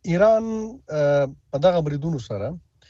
ایران په دغه بریدونو سره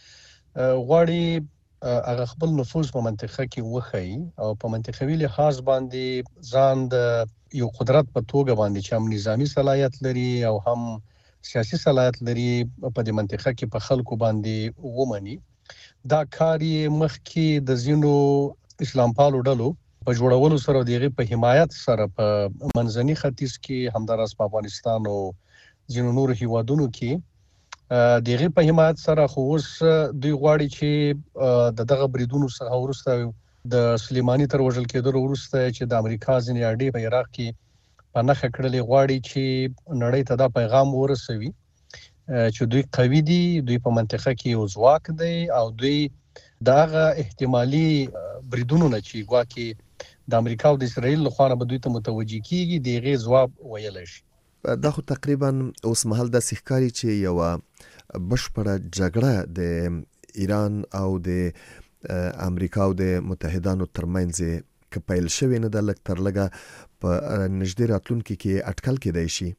غواړي هغه خپل نفوذ په منطقه کې وښيي او په منطقوي لحاظ باندې ځان د یو قدرت په توګه باندې چې هم نظامی صلاحیت لري او هم سیاسي صلاحیت لري په دې منطقه کې په خلکو باندې ومني. دا کار یې مخکې د ځینو اسلام پالو ډلو په جوړولو سره د هغې په حمایت سره په منځني ختیځ کې همداراز په افغانستان او ځینو نورو هیوادونو کې د هغې په حمایت سره خو اوس دوی غواړي چې د دغه بریدونو څخه وروسته د سلیماني تر وژل کېدلو وروسته چې د امریکا ځینې اډې په عراق کې په نښه کړلې غواړي چې نړۍ ته دا پیغام ورسوي چې دوی قوي دي، دوی په منطقه کې یو ځواک دی او دوی دغه احتمالي بریدونو نه چې ګواکې د امریکا او د اسرائیل لخوا به دوی ته متوجه کیږي د هغې ځواب ویلی شي. دا خو تقریبا اوس مهال داسې ښکاري چې یوه بشپړه جګړه د ایران او د امریکا او د متحدانو ترمنځ که پیل شوې نه ده، لږ تر لږه په نږدې راتلونکي کې اټکل کېدای شي.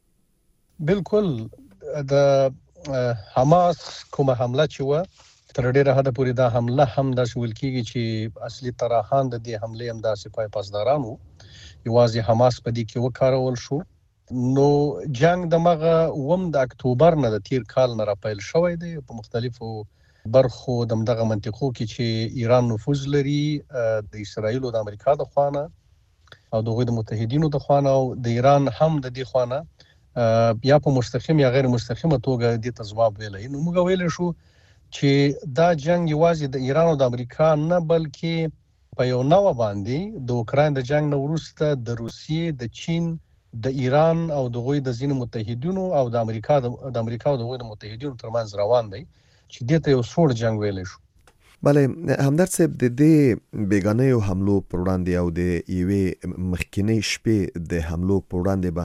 بالکل د حماس کومه حمله چې وه تر ډېره حده پورې دا حمله هم داسې ویل کېږي چې اصلي طراحان د دې حملې همداسې پای پاسداران وو، یوازې حماس په دې کې وکارول شو. نو جنگ دمغه د اکتوبر نه د تیر کال نه راپیل شوی دی په مختلفو برخو دغه منطقو کې چې ایران نفوذ لري د اسرائیل او د امریکا د خوانه او د هغوی د متحدینو د خوانه او د ایران هم د دې خوانه یا په مستقیم یا غیر مستقیمه توګه دې ته ځواب ویلی. نو موږ ویلی شو چې دا جنگ یوازې د ایران او د امریکا نه بلکې په یو نوع باندې د اوکراین د جنگ نه وروسته د روسیې، د چین، د ایران او د هغوی د ځینو متحدینو او د امریکا او د هغوی د متحدینو ترمنځ روان دی چې دې ته یو سوړ جنگ ویلی شو. بله همدرد صاحب، د دې بیګانیو حملو پر وړاندې او د یوې مخکینۍ شپې د حملو پر وړاندې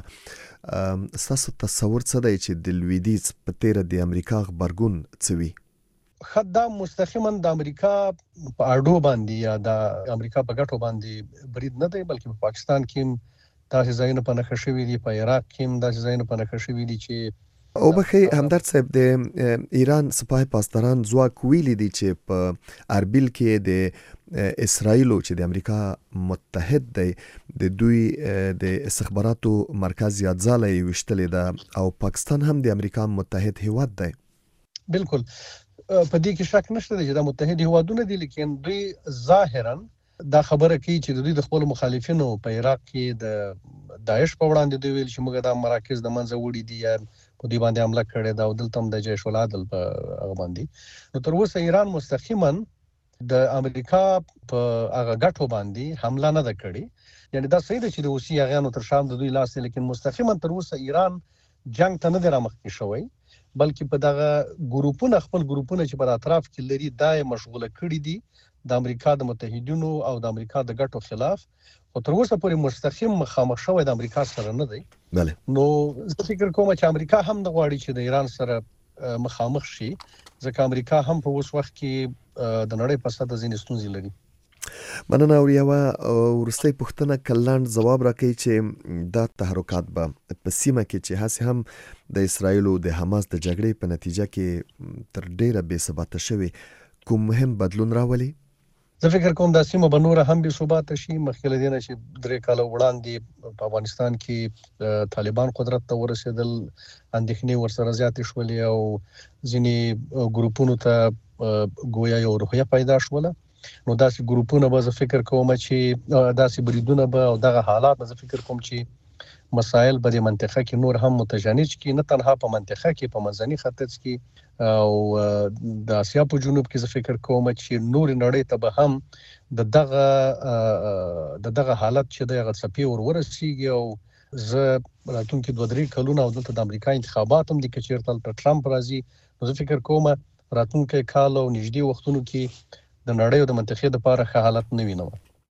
به ستاسو تصور څه دی چې د لویدیځ په تیره د امریکا غبرګون څه وي؟ دا مستقیما د امریکا په اډو باندې یا د امریکا په ګټو باندې برید نه دی، بلکې په پاکستان کې داسې ځایونه په نښه شوي دي، په عراق کې هم داسې ځایونه په نښه شوي دي چې او بخې همدرد صاحب د ایران سپاه پاسداران ځواک ویلي دي چې په اربیل کې د اسرائیلو چې د امریکا متحد دی د دوی د استخباراتو مرکز یا ځاله یې ویشتلې ده او پاکستان هم د امریکا متحد هیواد دی. بالکل په دې کې شک نشته چې دا متحد هیوادونه دي، لیکن دوی ظاهرا دا خبره کوي چې د دوی د خپل مخالفینو په عراق کې د داعش په وړاندې دوی ویل چې موږ دا مراکز د منځه وړي دي یا په دوی باندې حمله کړې ده او دلته هم د جیش العدل په هغه باندې. نو تر اوسه ایران مستقیما د امریکا په هغه ګټو باندې حمله نه ده کړې. یعنی دا صحیح ده چې د روسي هغیانو تر شا د دوی لاس دی، لیکن مستقیما تر اوسه ایران جنگ ته نه دی رامخکې شوی، بلکې په دغه ګروپونه خپل ګروپونه چې په اطراف کې لري دا یې مشغوله کړي دي د امریکا د متحدینو او د امریکا د ګټو خلاف، خو تر اوسه پورې مستقیم مخامخ شوی د امریکا سره نه دی. نو زه فکر کوم چې امریکا هم د غواړي چې د ایران سره مخامخ شي، ځکه امریکا هم په اوس وخت کې د نړۍ په سطحه ځینې ستونزې لري. مننه. او یوه وروستۍ پوښتنه که لنډ ځواب راکوي چې دا تحرکات به په سیمه کې چې هسې هم د اسرائیلو د حماس د جګړې په نتیجه کې تر ډیره بې ثباته شوي کوم مهم بدلون راولي؟ زه فکر کوم دا سیمه به نوره هم بې ثباته شي. مخکې له دې نه چې 3 کاله وړاندې په افغانستان کې طالبان قدرت ته ورسېدل، اندېښنې ورسره زیاتې شولې او ځینې ګروپونو ته ګویا یو روحیه پیدا شوله. نو داسې ګروپونه به زه فکر کوم چې داسې بریدونه به او دغه حالات به زه فکر کوم چې مسائل به د منطقه کې نور هم متجانس کړي، نه تنها په منطقه کې، په منځني ختیځ کې او د اسیا په جنوب کې. زه فکر کوم چې نور نړۍ ته به هم دغه حالت چې د څپې ورسیږي او زه راتلونکي 2-3 کلونه او دلته د امریکا انتخابات هم دي که چېرته هلته ټرمپ راځي، نو زه فکر کوم راتلونکی کال او نږدې وختونو کې د نړۍ او د منطقې دپاره ښه حالت نه وینم.